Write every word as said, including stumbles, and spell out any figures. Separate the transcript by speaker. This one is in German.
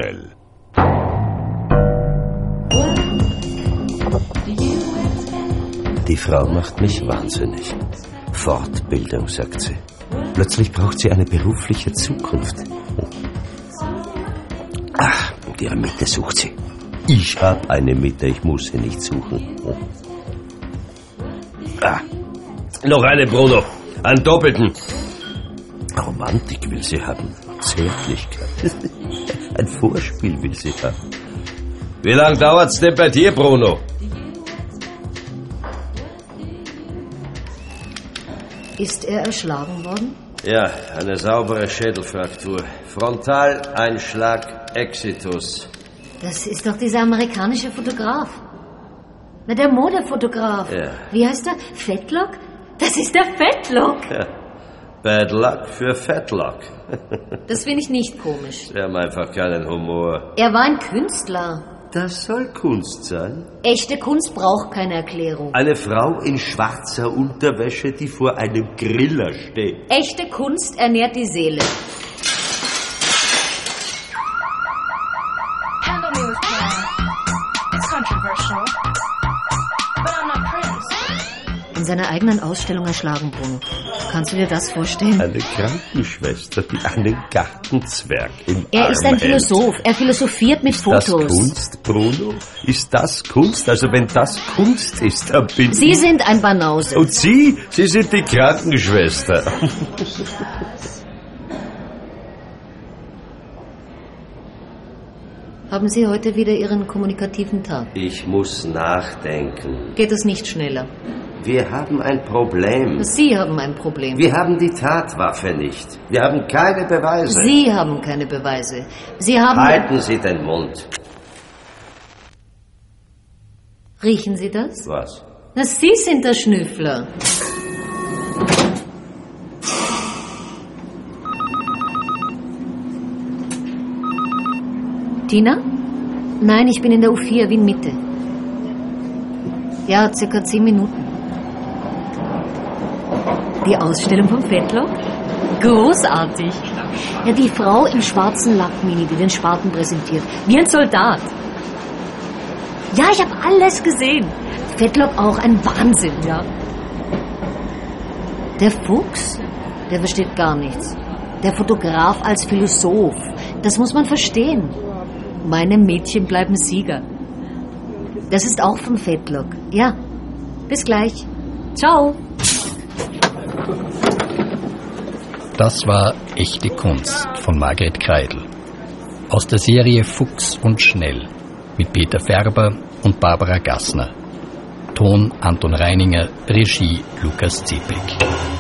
Speaker 1: schnell.
Speaker 2: Die Frau macht mich wahnsinnig. Fortbildung, sagt sie. Plötzlich braucht sie eine berufliche Zukunft. Ach, und ihre Mitte sucht sie. Ich habe eine Mitte, ich muss sie nicht suchen.
Speaker 3: Ah, noch eine, Bruno. Einen doppelten.
Speaker 2: Romantik will sie haben. Zärtlichkeit. Ein Vorspiel will sie haben.
Speaker 3: Wie lange dauert's denn bei dir, Bruno?
Speaker 4: Ist er erschlagen worden?
Speaker 3: Ja, eine saubere Schädelfraktur. Frontaleinschlag Exitus.
Speaker 4: Das ist doch dieser amerikanische Fotograf. Na, der Modefotograf.
Speaker 3: Ja.
Speaker 4: Wie heißt er? Fettlock? Das ist der Fettlock.
Speaker 3: Ja. Bad luck für Fatlock.
Speaker 4: Das finde ich nicht komisch.
Speaker 3: Sie haben einfach keinen Humor.
Speaker 4: Er war ein Künstler.
Speaker 2: Das soll Kunst sein.
Speaker 4: Echte Kunst braucht keine Erklärung.
Speaker 2: Eine Frau in schwarzer Unterwäsche, die vor einem Griller steht.
Speaker 4: Echte Kunst ernährt die Seele.
Speaker 5: Handle me with care. It's controversial, but I'm not Prince.
Speaker 4: In seiner eigenen Ausstellung erschlagen, Bruno. Kannst du dir das vorstellen?
Speaker 2: Eine Krankenschwester, die einen Gartenzwerg im
Speaker 4: Er
Speaker 2: Arm
Speaker 4: ist ein Philosoph. Er philosophiert mit
Speaker 2: ist
Speaker 4: Fotos.
Speaker 2: Ist das Kunst, Bruno? Ist das Kunst? Also wenn das Kunst ist, dann bin
Speaker 4: Sie
Speaker 2: ich...
Speaker 4: sind ein Banause.
Speaker 2: Und Sie? Sie sind die Krankenschwester.
Speaker 4: Haben Sie heute wieder Ihren kommunikativen Tag?
Speaker 2: Ich muss nachdenken.
Speaker 4: Geht es nicht schneller?
Speaker 2: Wir haben ein Problem.
Speaker 4: Sie haben ein Problem.
Speaker 2: Wir haben die Tatwaffe nicht. Wir haben keine Beweise.
Speaker 4: Sie haben keine Beweise. Sie haben...
Speaker 2: Halten Sie den Mund.
Speaker 4: Riechen Sie das?
Speaker 2: Was?
Speaker 4: Na, Sie sind der Schnüffler. Tina? Nein, ich bin in der U vier, Wien Mitte. Ja, circa zehn Minuten. Die Ausstellung vom Fettlock? Großartig. Ja, die Frau im schwarzen Lackmini, die den Spaten präsentiert. Wie ein Soldat. Ja, ich habe alles gesehen. Fettlock auch ein Wahnsinn, ja. Der Fuchs, der versteht gar nichts. Der Fotograf als Philosoph, das muss man verstehen. Meine Mädchen bleiben Sieger. Das ist auch vom Fettlock. Ja, bis gleich. Ciao.
Speaker 6: Das war Echte Kunst von Margret Kreidl. Aus der Serie Fuchs und Schnell mit Peter Färber und Barbara Gassner. Ton Anton Reininger, Regie Lukas Zepek.